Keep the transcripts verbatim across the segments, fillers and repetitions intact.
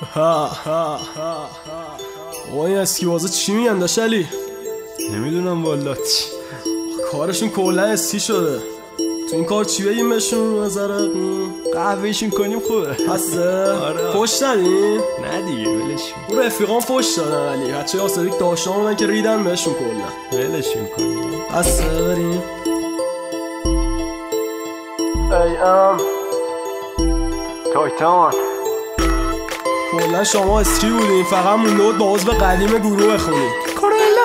ها ها ها ها این اسکی بازه چی میگن داشلی؟ نمیدونم والا چی کارشون کلا اسکی شده. تو این کار چی بگیم بهشون؟ نظره قهوهشون کنیم خوبه. هسته؟ آره. فوش ندین؟ نه دیگه ولشون. اون رفیقان فوش دادن ولی بچه آسریک داشتان بودن که ریدن بهشون کلا. ولشون کنیم. هسته بریم. ای ام تایتان کلا شما اسکی بودین، فقط مونده بود با عضو قدیم گروه بخونین. کورولا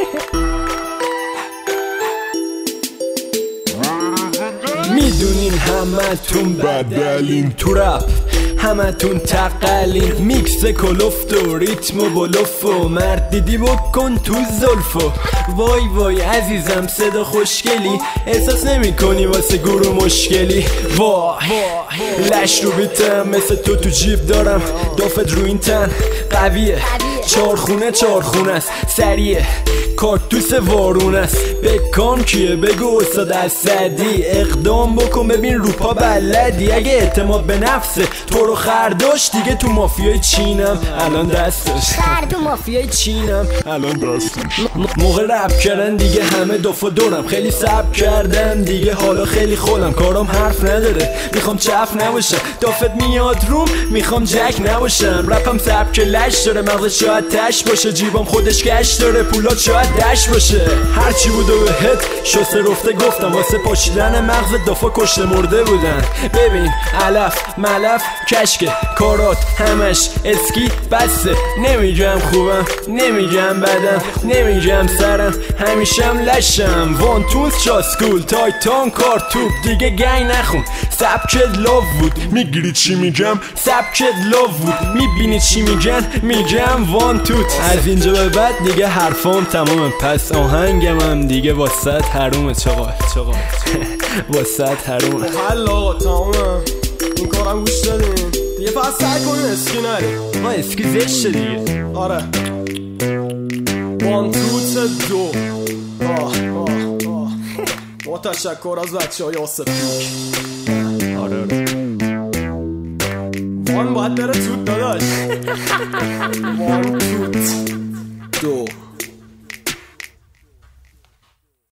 میدونین همه تون بدلین تو رپ، همه تون تقلین، میکس کلفت و ریتم و بلوف و مرد دیدی بکن تو زلفو. وای وای عزیزم صدا خوشگلی، احساس نمی کنی واسه گروه مشکلی. وای لش رو بیتم مثل تو تو جیب دارم، دافت رو این تن قویه، چارخونه چارخونه است سریه، کاکتوس وارون است. بکام کیه بگو استاد اسدی، اقدام بکن ببین روپا بلدی. اگه اعتماد به نفسه تو رو خرداش دیگه تو مافیای چینم الان دستش، تو مافیای چینم الان دستش. موقع رپ کردن دیگه همه دفعه دورم، خیلی سب کردم دیگه حالا خیلی خودم، کارم حرف نداره میخوام چف نباشم، دافت میاد روم میخوام جک نباشم. رپم سبک لش داره، مغزش شاید تش باشه، جیبم خودش کش داره، پولات شاید دش باشه. هرچی بود و بهت شسته رفته گفتم، واسه پاشیدن مغز دافا کشته مرده بودن. ببین علف ملف کشک کارات همش اسکی بسته، نمیگم خوبم نمیگم بدم نمیگم سرم، همیشم لشم. وان تونز چاسکول تایتان کارتوب دیگه گنگ نخون، سبکت لاو بود میگیری چی میگم، سبکت لاو بود میبینی چی میگن، میگم وان توت. از اینجا به بعد دیگه حرفام تمامه، پس آهنگم هم دیگه واسط حرومه. چقا چقا واسط حرومه. حل آقا تمامه، این کارم گوش دادین دیگه، فقط سعی کنین اسکی نرین. ما اسکی زشته دیگه. آره وان توت دو. آه آه آه با تشکر از بچه های آسفیک. آره آره وان باید بره توت داداش. وان توت دو.